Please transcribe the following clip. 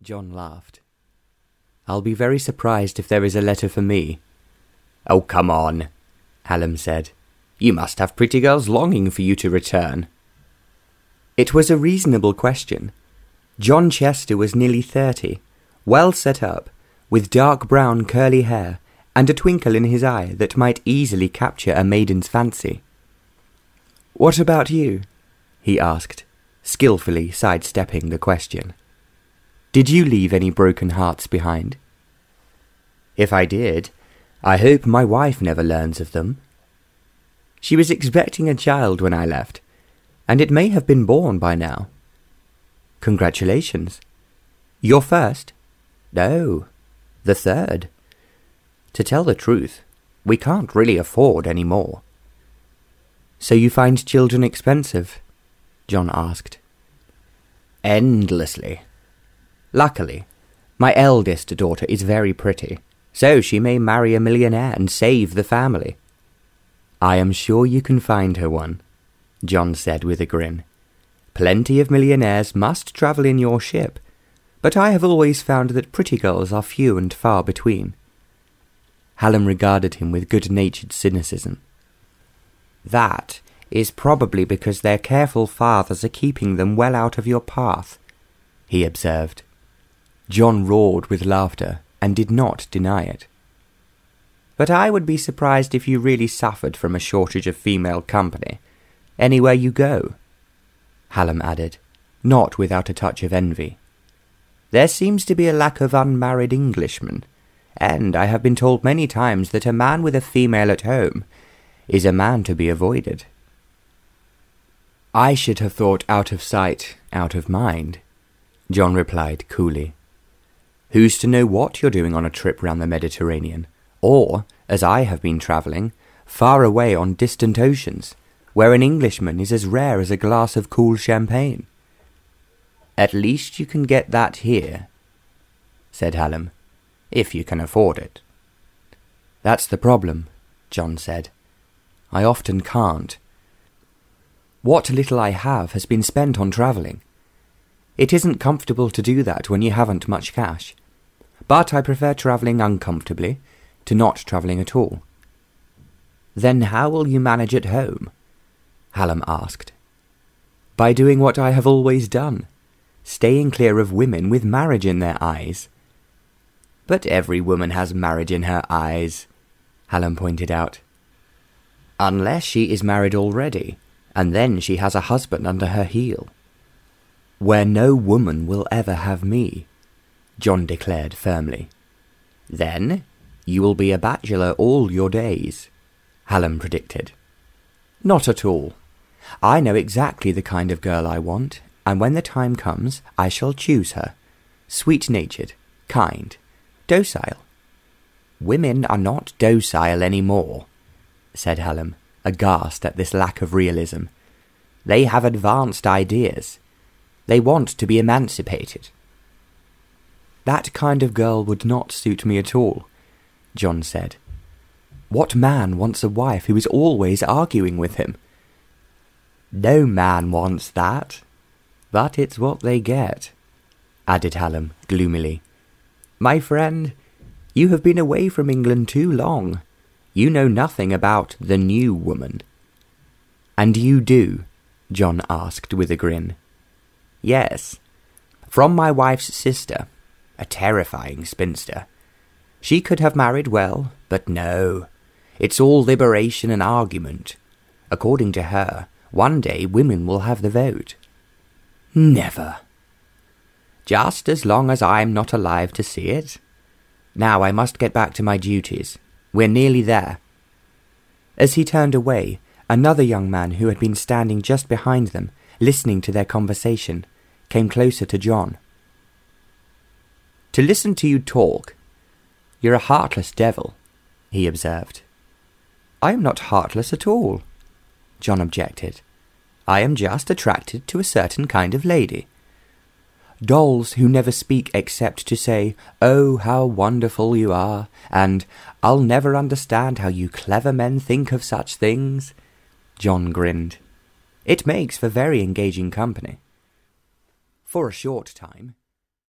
John laughed. "I'll be very surprised if there is a letter for me." "Oh, come on," Hallam said. "You must have pretty girls longing for you to return." It was a reasonable question. John Chester was nearly 30, well set up, with dark brown curly hair and a twinkle in his eye that might easily capture a maiden's fancy. "What about you?" he asked, skillfully sidestepping the question. "Did you leave any broken hearts behind?" "If I did, I hope my wife never learns of them. She was expecting a child when I left, and it may have been born by now." "Congratulations. Your first?" "No, the third. To tell the truth, we can't really afford any more." "So you find children expensive?" John asked. "Endlessly. Luckily, my eldest daughter is very pretty, so she may marry a millionaire and save the family." "I am sure you can find her one," John said with a grin. "Plenty of millionaires must travel in your ship, but I have always found that pretty girls are few and far between." Hallam regarded him with good-natured cynicism. "That is probably because their careful fathers are keeping them well out of your path," he observed. John roared with laughter and did not deny it. "But I would be surprised if you really suffered from a shortage of female company, anywhere you go," Hallam added, not without a touch of envy. "There seems to be a lack of unmarried Englishmen, and I have been told many times that a man with a female at home is a man to be avoided." "I should have thought out of sight, out of mind," John replied coolly. "Who's to know what you're doing on a trip round the Mediterranean, or, as I have been travelling, far away on distant oceans, where an Englishman is as rare as a glass of cool champagne?" "At least you can get that here," said Hallam, "if you can afford it." "That's the problem," John said. "I often can't. What little I have has been spent on travelling. It isn't comfortable to do that when you haven't much cash, but I prefer travelling uncomfortably to not travelling at all." "Then how will you manage at home?" Hallam asked. "By doing what I have always done, staying clear of women with marriage in their eyes." "But every woman has marriage in her eyes," Hallam pointed out. "Unless she is married already, and then she has a husband under her heel." "Where no woman will ever have me," John declared firmly. "Then you will be a bachelor all your days," Hallam predicted. "Not at all. I know exactly the kind of girl I want, and when the time comes, I shall choose her. Sweet-natured, kind, docile." "Women are not docile any more," said Hallam, aghast at this lack of realism. "They have advanced ideas. They want to be emancipated." "That kind of girl would not suit me at all," John said. "What man wants a wife who is always arguing with him?" "No man wants that, but it's what they get," added Hallam gloomily. "My friend, you have been away from England too long. You know nothing about the new woman." "And you do?" John asked with a grin. "Yes, from my wife's sister, a terrifying spinster. She could have married well, but no. It's all liberation and argument. According to her, one day women will have the vote." "Never." "Just as long as I'm not alive to see it. Now I must get back to my duties. We're nearly there." As he turned away, another young man who had been standing just behind them, listening to their conversation, came closer to John. "To listen to you talk, you're a heartless devil," he observed. "I am not heartless at all," John objected. "I am just attracted to a certain kind of lady. Dolls who never speak except to say, 'Oh, how wonderful you are,' and 'I'll never understand how you clever men think of such things.'" John grinned. "It makes for very engaging company." "For a short time."